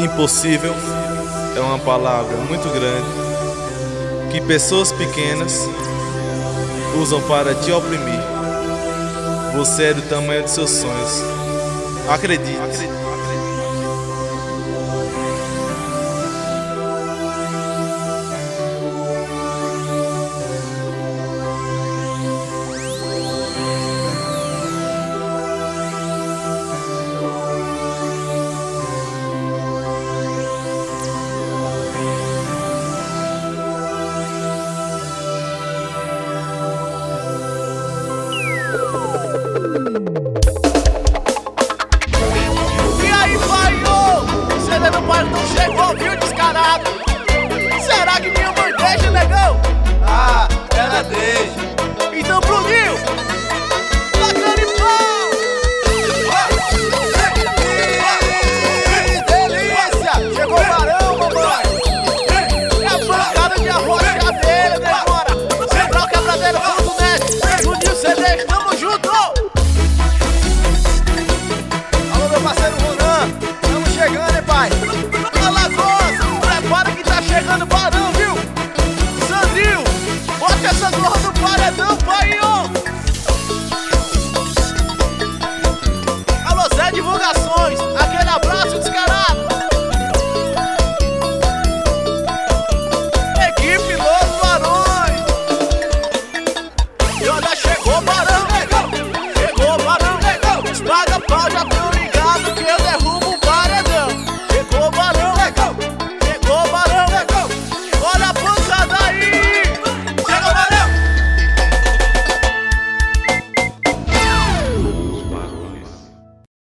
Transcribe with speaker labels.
Speaker 1: Impossível é uma palavra muito grande que pessoas pequenas usam para te oprimir. Você é do tamanho dos seus sonhos. Acredite.
Speaker 2: Não chegou, viu, descarado? Será que minha mãe deixa, negão?
Speaker 3: Ah, ela deixa.
Speaker 2: Então, Bruninho, tacando em pau! Que delícia! Chegou o varão, mamãe! É a pancada de arroz cadeira, demora! Central Quebradeira.net, Juninho CD, tamo junto! Alô, meu parceiro Ronan, tamo chegando, hein, pai? Prepara que tá chegando o barão, viu? Sandrinho, bota essas gorras no paredão, pai, ó! Alô, Zé Divulgações,